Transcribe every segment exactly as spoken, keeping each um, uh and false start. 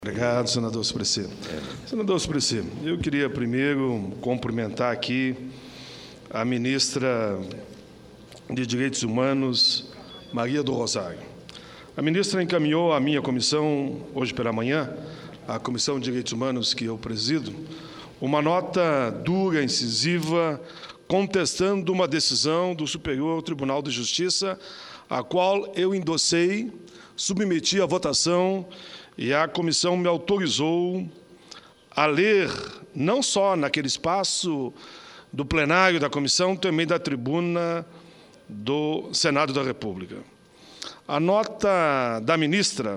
Obrigado, senador Suplicy. Senador Suplicy, eu queria primeiro cumprimentar aqui a ministra de Direitos Humanos, Maria do Rosário. A ministra encaminhou à minha comissão, hoje pela manhã, a Comissão de Direitos Humanos que eu presido, uma nota dura, incisiva, contestando uma decisão do Superior Tribunal de Justiça, a qual eu endossei, submeti à votação e a comissão me autorizou a ler, não só naquele espaço do plenário da comissão, também da tribuna do Senado da República. A nota da ministra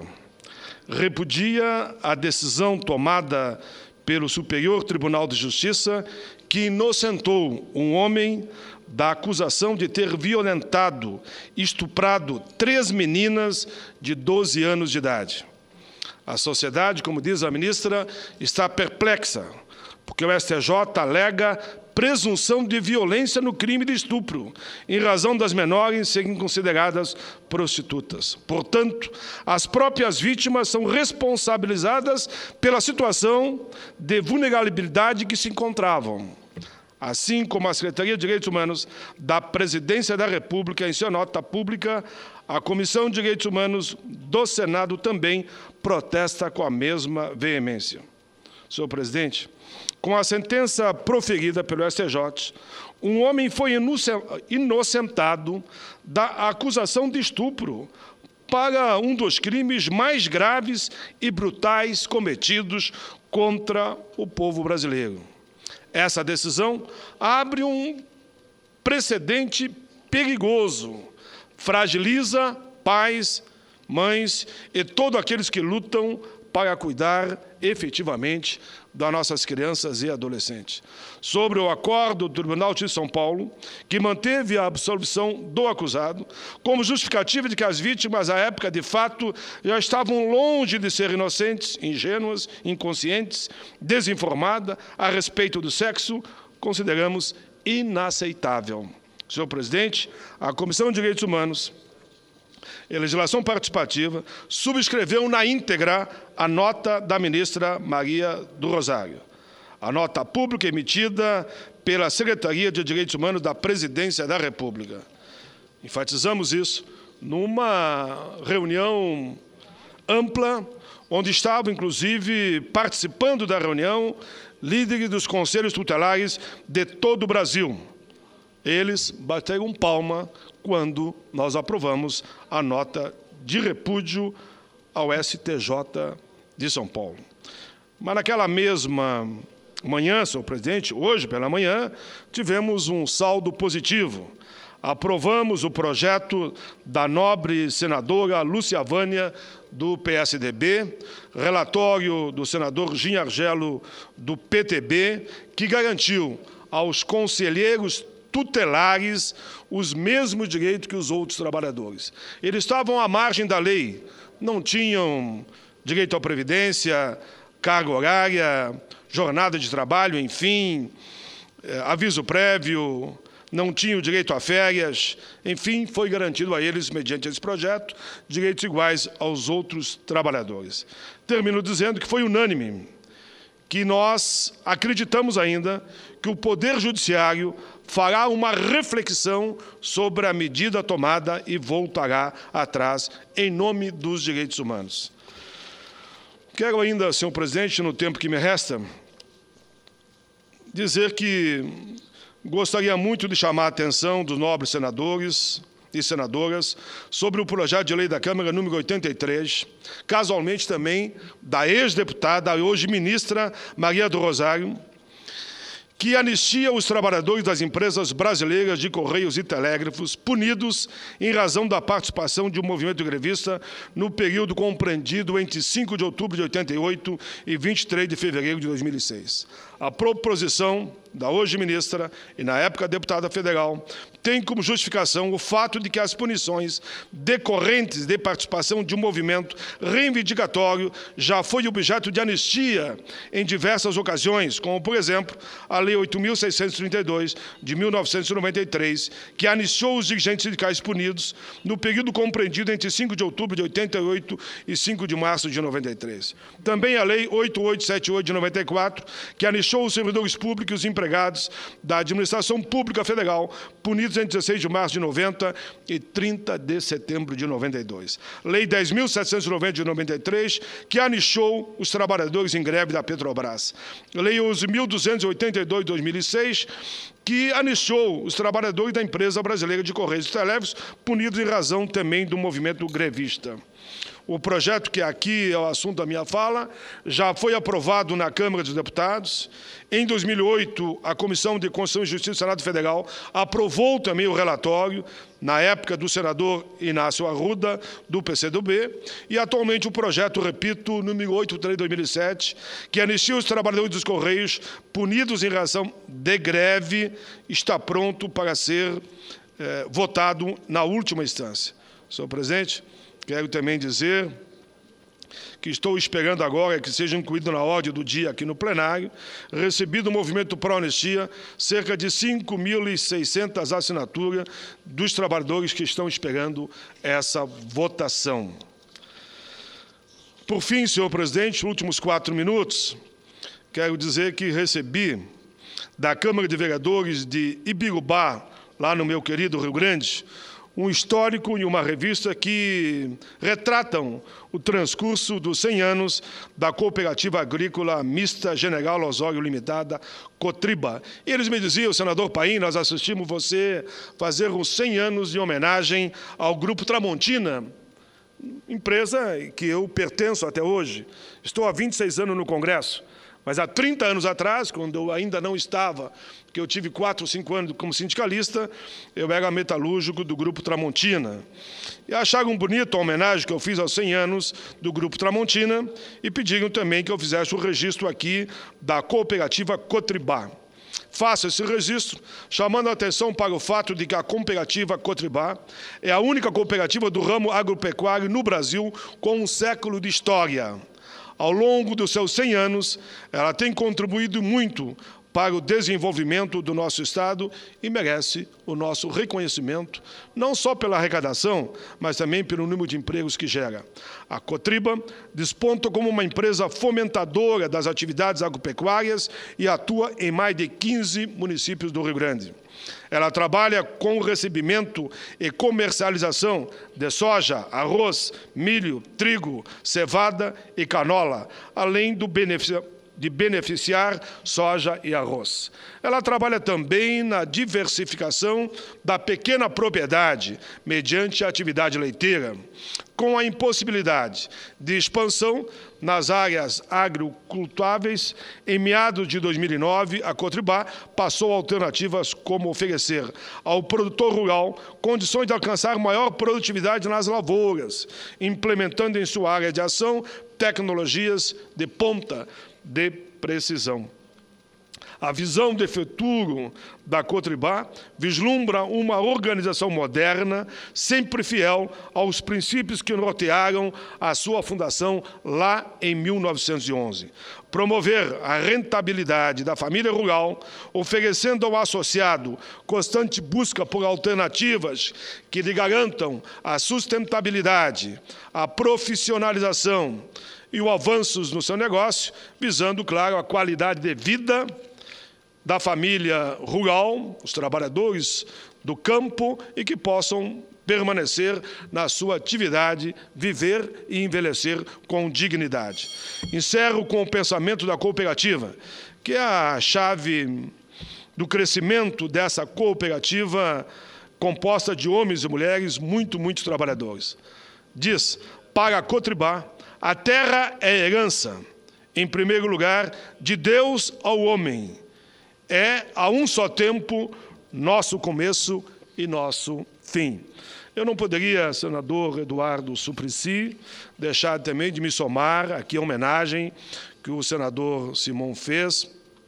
repudia a decisão tomada pelo Superior Tribunal de Justiça que inocentou um homem da acusação de ter violentado, estuprado três meninas de doze anos de idade. A sociedade, como diz a ministra, está perplexa, porque o S T J alega presunção de violência no crime de estupro, em razão das menores serem consideradas prostitutas. Portanto, as próprias vítimas são responsabilizadas pela situação de vulnerabilidade que se encontravam. Assim como a Secretaria de Direitos Humanos da Presidência da República, em sua nota pública, a Comissão de Direitos Humanos do Senado também protesta com a mesma veemência. Senhor presidente, com a sentença proferida pelo S T J, um homem foi inocentado da acusação de estupro para um dos crimes mais graves e brutais cometidos contra o povo brasileiro. Essa decisão abre um precedente perigoso, fragiliza pais, mães e todos aqueles que lutam para cuidar efetivamente das nossas crianças e adolescentes. Sobre o acordo do Tribunal de São Paulo, que manteve a absolvição do acusado, como justificativa de que as vítimas, à época, de fato, já estavam longe de ser inocentes, ingênuas, inconscientes, desinformadas a respeito do sexo, consideramos inaceitável. Senhor presidente, a Comissão de Direitos Humanos e Legislação Participativa subscreveu na íntegra a nota da ministra Maria do Rosário. A nota pública emitida pela Secretaria de Direitos Humanos da Presidência da República. Enfatizamos isso numa reunião ampla, onde estavam, inclusive, participando da reunião, líderes dos conselhos tutelares de todo o Brasil. Eles bateram palma quando nós aprovamos a nota de repúdio ao S T J de São Paulo. Mas naquela mesma manhã, senhor presidente, hoje pela manhã, tivemos um saldo positivo. Aprovamos o projeto da nobre senadora Lúcia Vânia, do P S D B, relatório do senador Gin Argelo, do P T B, que garantiu aos conselheiros tutelares os mesmos direitos que os outros trabalhadores. Eles estavam à margem da lei, não tinham direito à previdência, carga horária, jornada de trabalho, enfim, aviso prévio, não tinham direito a férias, enfim, foi garantido a eles, mediante esse projeto, direitos iguais aos outros trabalhadores. Termino dizendo que foi unânime, que nós acreditamos ainda que o Poder Judiciário fará uma reflexão sobre a medida tomada e voltará atrás em nome dos direitos humanos. Quero ainda, senhor presidente, no tempo que me resta, dizer que gostaria muito de chamar a atenção dos nobres senadores e senadoras sobre o projeto de lei da Câmara número oitenta e três, casualmente também da ex-deputada, hoje ministra Maria do Rosário, que anistia os trabalhadores das empresas brasileiras de Correios e Telégrafos punidos em razão da participação de um movimento grevista no período compreendido entre cinco de outubro de oitenta e oito e vinte e três de fevereiro de dois mil e seis. A proposição da hoje ministra e, na época, deputada federal, tem como justificação o fato de que as punições decorrentes de participação de um movimento reivindicatório já foi objeto de anistia em diversas ocasiões, como, por exemplo, a Lei oito mil seiscentos e trinta e dois, de mil novecentos e noventa e três, que anistiou os dirigentes sindicais punidos no período compreendido entre cinco de outubro de oitenta e oito e cinco de março de noventa e três. Também a Lei oito mil oitocentos e setenta e oito, de noventa e quatro, que anistiou os servidores públicos e os empregados da Administração Pública Federal, punidos entre dezesseis de março de noventa e trinta de setembro de noventa e dois. Lei dez mil setecentos e noventa, de noventa e três, que anistiou os trabalhadores em greve da Petrobras. Lei onze mil duzentos e oitenta e dois, de dois mil e seis, que anistiou os trabalhadores da Empresa Brasileira de Correios e Telégrafos, punidos em razão também do movimento grevista. O projeto, que aqui é o assunto da minha fala, já foi aprovado na Câmara dos Deputados. Em dois mil e oito, a Comissão de Constituição e Justiça do Senado Federal aprovou também o relatório, na época do senador Inácio Arruda, do P C do B, e atualmente o projeto, repito, número oito três de dois mil e sete, que anistia os trabalhadores dos Correios punidos em razão de greve, está pronto para ser eh, votado na última instância. Senhor presidente, quero também dizer que estou esperando agora que seja incluído na ordem do dia aqui no plenário, recebido o movimento pró-anistia, cerca de cinco mil e seiscentas assinaturas dos trabalhadores que estão esperando essa votação. Por fim, senhor presidente, últimos quatro minutos, quero dizer que recebi da Câmara de Vereadores de Ibirubá, lá no meu querido Rio Grande, um histórico e uma revista que retratam o transcurso dos cem anos da Cooperativa Agrícola Mista General Osório Limitada, Cotriba. E eles me diziam, senador Paim, nós assistimos você fazer os cem anos de homenagem ao Grupo Tramontina, empresa que eu pertenço até hoje. Estou há vinte e seis anos no Congresso. Mas há trinta anos atrás, quando eu ainda não estava, que eu tive quatro ou cinco anos como sindicalista, eu era metalúrgico do Grupo Tramontina. E acharam bonito a homenagem que eu fiz aos cem anos do Grupo Tramontina e pediram também que eu fizesse o registro aqui da Cooperativa Cotribá. Faço esse registro, chamando a atenção para o fato de que a Cooperativa Cotribá é a única cooperativa do ramo agropecuário no Brasil com um século de história. Ao longo dos seus cem anos, ela tem contribuído muito para o desenvolvimento do nosso Estado e merece o nosso reconhecimento, não só pela arrecadação, mas também pelo número de empregos que gera. A Cotriba desponta como uma empresa fomentadora das atividades agropecuárias e atua em mais de quinze municípios do Rio Grande. Ela trabalha com o recebimento e comercialização de soja, arroz, milho, trigo, cevada e canola, além do benefício de beneficiar soja e arroz. Ela trabalha também na diversificação da pequena propriedade, mediante a atividade leiteira, com a impossibilidade de expansão nas áreas agrocultuáveis. Em meados de dois mil e nove, a Cotribá passou a alternativas como oferecer ao produtor rural condições de alcançar maior produtividade nas lavouras, implementando em sua área de ação tecnologias de ponta de precisão. A visão de futuro da Cotribá vislumbra uma organização moderna, sempre fiel aos princípios que nortearam a sua fundação lá em mil novecentos e onze. Promover a rentabilidade da família rural, oferecendo ao associado constante busca por alternativas que lhe garantam a sustentabilidade, a profissionalização e o avanço no seu negócio, visando, claro, a qualidade de vida da família rural, os trabalhadores do campo, e que possam permanecer na sua atividade, viver e envelhecer com dignidade. Encerro com o pensamento da cooperativa, que é a chave do crescimento dessa cooperativa composta de homens e mulheres muito, muito trabalhadores. Diz, para a Cotribá, a terra é herança, em primeiro lugar, de Deus ao homem. É, a um só tempo, nosso começo e nosso fim. Eu não poderia, senador Eduardo Suplicy, deixar também de me somar aqui a homenagem que o senador Simão fez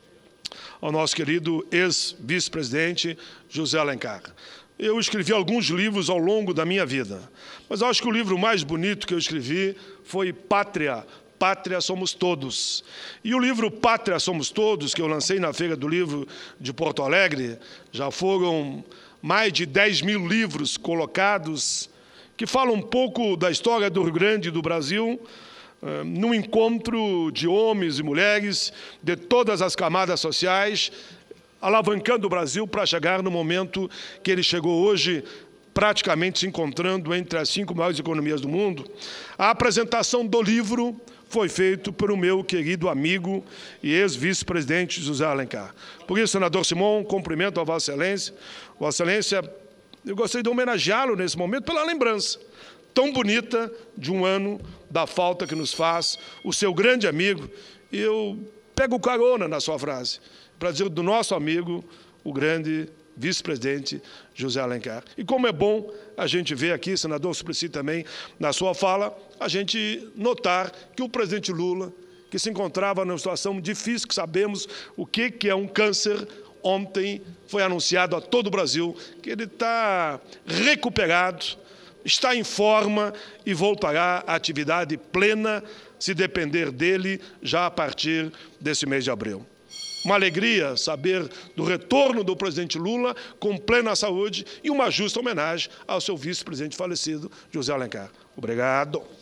ao nosso querido ex-vice-presidente José Alencar. Eu escrevi alguns livros ao longo da minha vida, mas acho que o livro mais bonito que eu escrevi foi Pátria, Pátria Somos Todos. E o livro Pátria Somos Todos, que eu lancei na Feira do Livro de Porto Alegre, já foram mais de dez mil livros colocados, que falam um pouco da história do Rio Grande e do Brasil, num encontro de homens e mulheres de todas as camadas sociais, alavancando o Brasil para chegar no momento que ele chegou hoje, praticamente se encontrando entre as cinco maiores economias do mundo. A apresentação do livro foi feita por o meu querido amigo e ex-vice-presidente José Alencar. Por isso, senador Simão, cumprimento a Vossa Excelência. Vossa Excelência, eu gostaria de homenageá-lo nesse momento pela lembrança tão bonita de um ano da falta que nos faz o seu grande amigo. E eu pego carona na sua frase, para dizer do nosso amigo, o grande vice-presidente José Alencar. E como é bom a gente ver aqui, senador Suplicy também, na sua fala, a gente notar que o presidente Lula, que se encontrava numa situação difícil, que sabemos o que é um câncer, ontem foi anunciado a todo o Brasil que ele está recuperado, está em forma e voltará à atividade plena, se depender dele, já a partir desse mês de abril. Uma alegria saber do retorno do presidente Lula com plena saúde e uma justa homenagem ao seu vice-presidente falecido, José Alencar. Obrigado.